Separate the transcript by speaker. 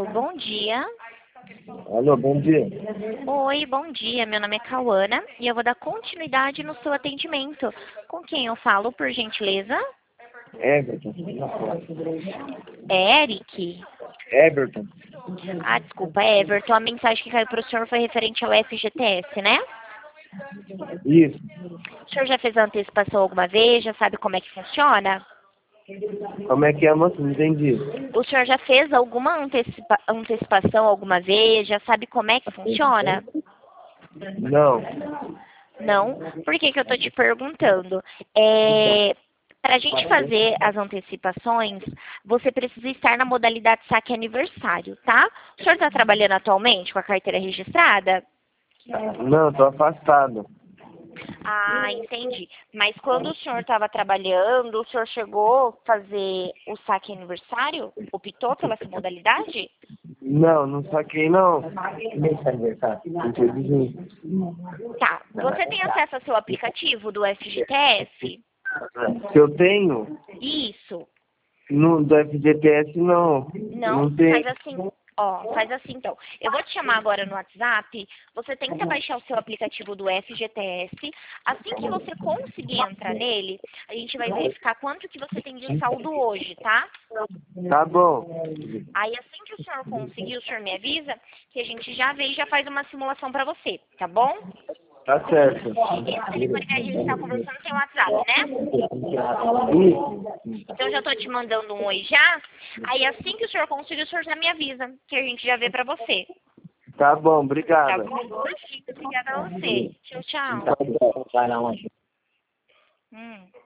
Speaker 1: Bom dia.
Speaker 2: Alô, bom dia.
Speaker 1: Oi, bom dia. Meu nome é Cauana e eu vou dar continuidade no seu atendimento. Com quem eu falo, por gentileza?
Speaker 2: Everton.
Speaker 1: É Eric?
Speaker 2: Everton.
Speaker 1: Ah, desculpa, é Everton. A mensagem que caiu para o senhor foi referente ao FGTS, né?
Speaker 2: Isso.
Speaker 1: O senhor já fez a antecipação alguma vez? Já sabe como é que funciona?
Speaker 2: Como é que é, moço? Não entendi.
Speaker 1: O senhor já fez alguma antecipação alguma vez? Já sabe como é que funciona?
Speaker 2: Não.
Speaker 1: Não? Por que que eu tô te perguntando? Para a gente fazer as antecipações, você precisa estar na modalidade saque aniversário, tá? O senhor está trabalhando atualmente com a carteira registrada?
Speaker 2: Não, tô afastado.
Speaker 1: Ah, entendi. Mas quando o senhor estava trabalhando, o senhor chegou a fazer o saque aniversário? Optou pela essa modalidade?
Speaker 2: Não, não saquei não. Entendi.
Speaker 1: Tá. Você tem acesso ao seu aplicativo do FGTS?
Speaker 2: Se eu tenho,
Speaker 1: Isso.
Speaker 2: no, do FGTS não.
Speaker 1: Não?
Speaker 2: Não tem.
Speaker 1: Faz assim. Ó, faz assim então. Eu vou te chamar agora no WhatsApp. Você tenta baixar o seu aplicativo do FGTS. Assim que você conseguir entrar nele, a gente vai verificar quanto que você tem de saldo hoje, tá?
Speaker 2: Tá bom.
Speaker 1: Aí assim que o senhor conseguir, o senhor me avisa que a gente já vê e já faz uma simulação pra você, tá bom?
Speaker 2: Tá certo.
Speaker 1: Esse telefone que a gente tá conversando tem WhatsApp, né?
Speaker 2: Isso.
Speaker 1: Então eu já tô te mandando um oi já. Aí assim que o senhor conseguir, o senhor já me avisa, que a gente já vê pra você.
Speaker 2: Tá bom,
Speaker 1: Tá
Speaker 2: obrigado.
Speaker 1: bom? Obrigada a você. Tchau, tchau.
Speaker 2: Tá bom. Vai lá onde?